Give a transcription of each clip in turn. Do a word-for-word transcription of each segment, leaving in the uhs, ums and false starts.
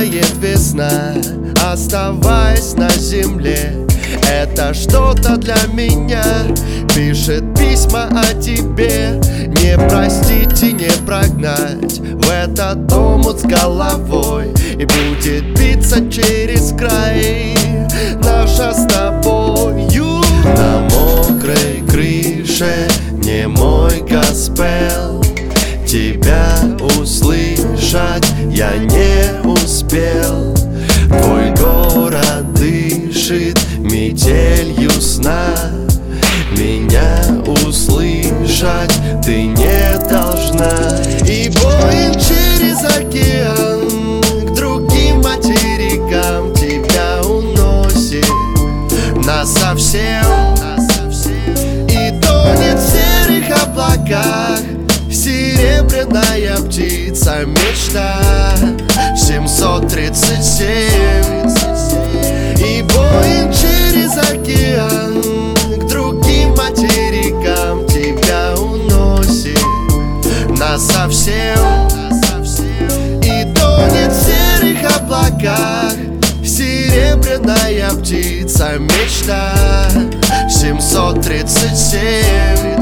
тает весна, оставаясь на земле. Это что-то для меня, пишет письма о тебе. Не простить и не прогнать в этот омут с головой, и будет биться через край наша с тобою. На мокрой крыше не мой госпел, тебя услышать я не успел. Твой город дышит метелью сна, меня услышать ты не должна. И Боинг через океан к другим материкам тебя уносит насовсем, и тонет в серых облаках серебряная птица мечта семьсот тридцать семь. И Боинг через океан к другим материкам тебя уносит насовсем, и тонет в серых облаках серебряная птица мечта семьсот тридцать семь.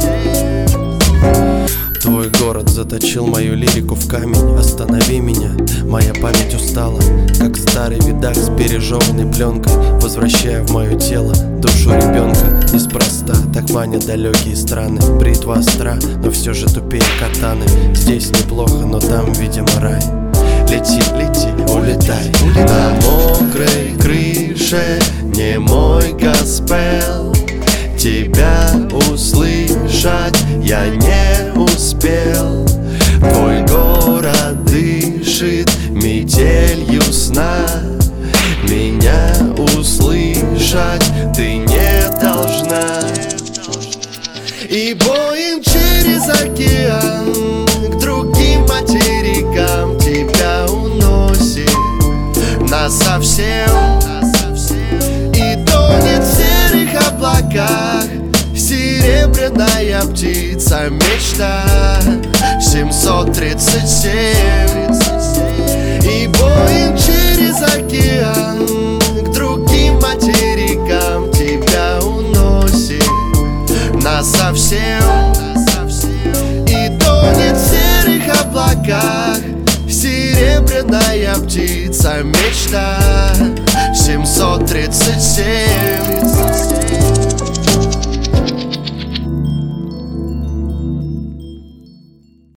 Твой город заточил мою лирику в камень. Останови меня, моя память устала, как старый видак с пережеванной пленкой, возвращая в мое тело душу ребенка. Неспроста так манят далекие страны. Бритва остра, но все же тупее катаны. Здесь неплохо, но там, видимо, рай. Лети, лети, улетай, улетай. На мокрой крыше не мой госпел, тебя услышать я не успел. Твой город дышит метелью сна, меня услышать ты не должна. И Боинг через океан к другим материкам тебя уносит насовсем, и тонет в серых облаках серебряная птица мечта семьсот тридцать семь. И Боинг через океан к другим материкам тебя уносит насовсем, и тонет в серых облаках серебряная птица мечта семьсот тридцать семь.